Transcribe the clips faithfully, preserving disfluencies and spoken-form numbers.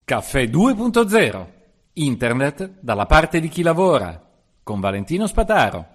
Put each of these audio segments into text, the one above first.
Caffè due punto zero. Internet dalla parte di chi lavora. Con Valentino Spataro.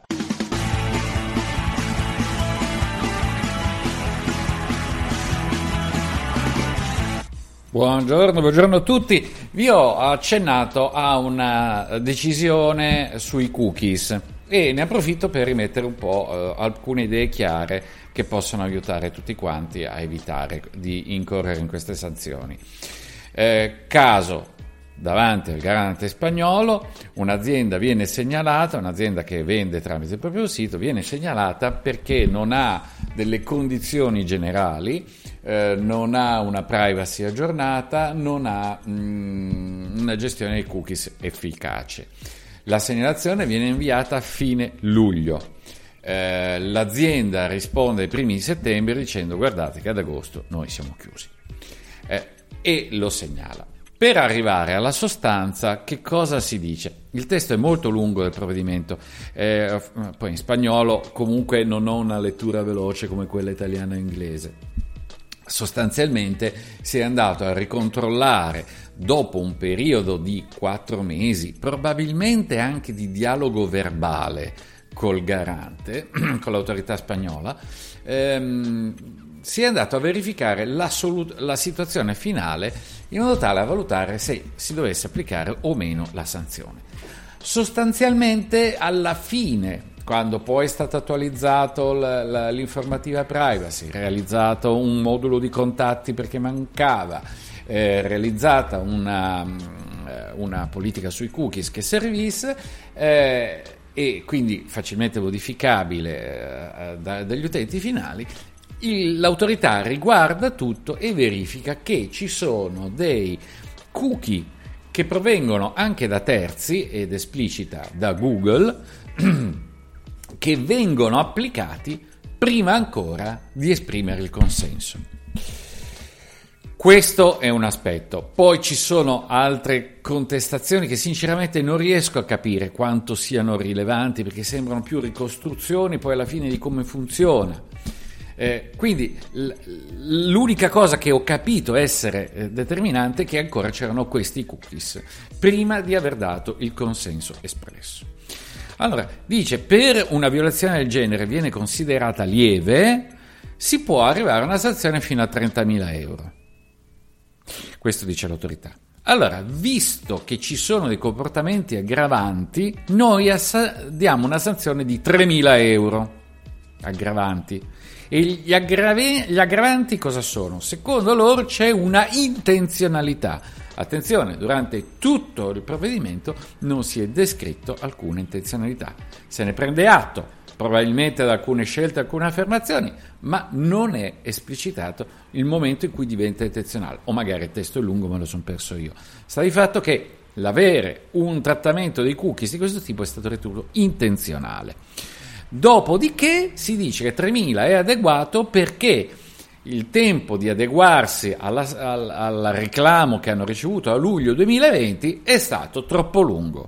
Buongiorno, buongiorno a tutti. Vi ho accennato a una decisione sui cookies e ne approfitto per rimettere un po' eh, alcune idee chiare che possono aiutare tutti quanti a evitare di incorrere in queste sanzioni. Eh, caso davanti al garante spagnolo, un'azienda viene segnalata, un'azienda che vende tramite il proprio sito, viene segnalata perché non ha delle condizioni generali, eh, non ha una privacy aggiornata, non ha mm, una gestione dei cookies efficace. La segnalazione viene inviata a fine luglio. Eh, l'azienda risponde ai primi di settembre dicendo: guardate che ad agosto noi siamo chiusi, eh, e lo segnala. Per arrivare alla sostanza, che cosa si dice? Il testo è molto lungo del provvedimento, eh, poi in spagnolo comunque non ho una lettura veloce come quella italiana e inglese. Sostanzialmente si è andato a ricontrollare, dopo un periodo di quattro mesi, probabilmente anche di dialogo verbale col garante, con l'autorità spagnola, ehm, si è andato a verificare la, solut- la situazione finale in modo tale a valutare se si dovesse applicare o meno la sanzione. Sostanzialmente alla fine, quando poi è stata attualizzato la, la, l'informativa privacy, realizzato un modulo di contatti perché mancava, eh, realizzata una, una politica sui cookies che servisse, eh, e quindi facilmente modificabile eh, da, dagli utenti finali, il, l'autorità riguarda tutto e verifica che ci sono dei cookie che provengono anche da terzi ed esplicita da Google che vengono applicati prima ancora di esprimere il consenso. Questo è un aspetto. Poi ci sono altre contestazioni che sinceramente non riesco a capire quanto siano rilevanti, perché sembrano più ricostruzioni poi alla fine di come funziona. Eh, quindi l- l'unica cosa che ho capito essere eh, determinante è che ancora c'erano questi cookies prima di aver dato il consenso espresso. Allora, dice, per una violazione del genere viene considerata lieve, si può arrivare a una sanzione fino a trentamila euro. Questo dice l'autorità. Allora, visto che ci sono dei comportamenti aggravanti, noi assa- diamo una sanzione di tremila euro aggravanti. E gli, aggrave- gli aggravanti cosa sono? Secondo loro c'è una intenzionalità. Attenzione, durante tutto il provvedimento non si è descritto alcuna intenzionalità. Se ne prende atto, probabilmente da alcune scelte, alcune affermazioni, ma non è esplicitato il momento in cui diventa intenzionale. O magari il testo è lungo, me lo sono perso io. Sta di fatto che l'avere un trattamento dei cookies di questo tipo è stato ritenuto intenzionale. Dopodiché si dice che tremila è adeguato perché il tempo di adeguarsi alla, al, al reclamo che hanno ricevuto a luglio duemilaventi è stato troppo lungo.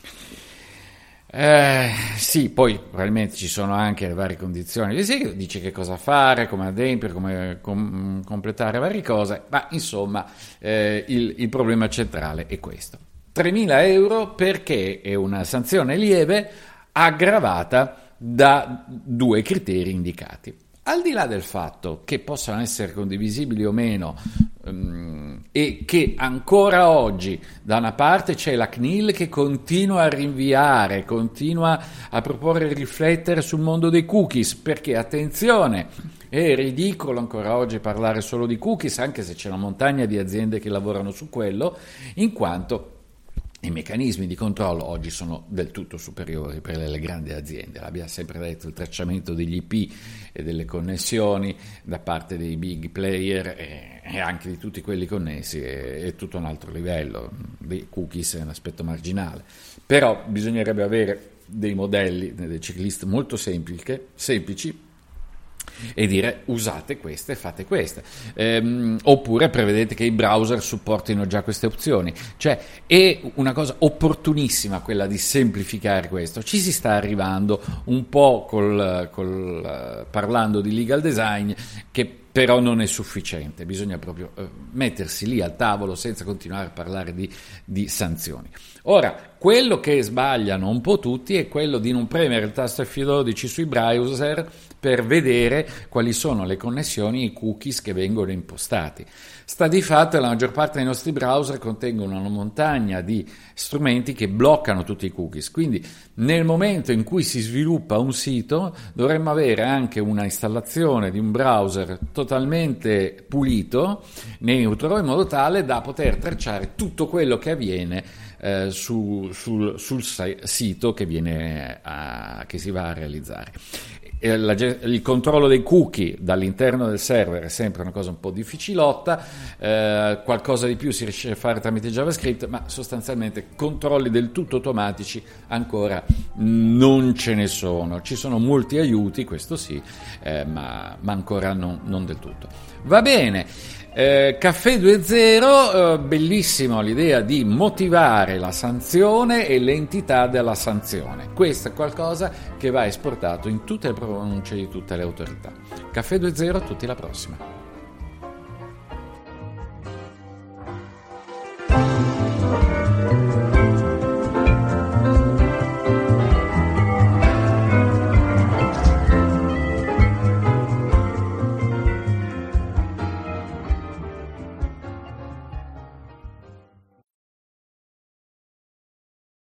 Eh, sì, poi probabilmente ci sono anche le varie condizioni, dice che cosa fare, come adempiere, come com- completare varie cose, ma insomma eh, il, il problema centrale è questo. tremila euro perché è una sanzione lieve aggravata da due criteri indicati. Al di là del fatto che possano essere condivisibili o meno um, e che ancora oggi da una parte c'è la C N I L che continua a rinviare, continua a proporre e riflettere sul mondo dei cookies, perché attenzione, è ridicolo ancora oggi parlare solo di cookies, anche se c'è una montagna di aziende che lavorano su quello, in quanto i meccanismi di controllo oggi sono del tutto superiori per le grandi aziende. L'abbiamo sempre detto, il tracciamento degli I P e delle connessioni da parte dei big player e, e anche di tutti quelli connessi è, è tutto un altro livello. Dei cookies è un aspetto marginale, però bisognerebbe avere dei modelli, delle checklist molto semplici, semplici e dire usate queste, fate queste, ehm, oppure prevedete che i browser supportino già queste opzioni. Cioè è una cosa opportunissima quella di semplificare questo. Ci si sta arrivando un po' col, col, parlando di legal design, che però non è sufficiente, bisogna proprio eh, mettersi lì al tavolo senza continuare a parlare di, di sanzioni. Ora, quello che sbagliano un po' tutti è quello di non premere il tasto F dodici sui browser per vedere quali sono le connessioni e i cookies che vengono impostati. Sta di fatto che la maggior parte dei nostri browser contengono una montagna di strumenti che bloccano tutti i cookies, quindi nel momento in cui si sviluppa un sito dovremmo avere anche una installazione di un browser totalmente pulito, neutro, in modo tale da poter tracciare tutto quello che avviene eh, su, sul, sul sito che, viene a, che si va a realizzare. La, il controllo dei cookie dall'interno del server è sempre una cosa un po' difficilotta, eh, qualcosa di più si riesce a fare tramite JavaScript, ma sostanzialmente controlli del tutto automatici ancora non ce ne sono. Ci sono molti aiuti, questo sì, eh, ma, ma ancora non, non del tutto. Va bene. Eh, Caffè due punto zero, eh, bellissimo l'idea di motivare la sanzione e l'entità della sanzione. Questo è qualcosa che va esportato in tutte le pronunce di tutte le autorità. Caffè due punto zero, a tutti, la prossima.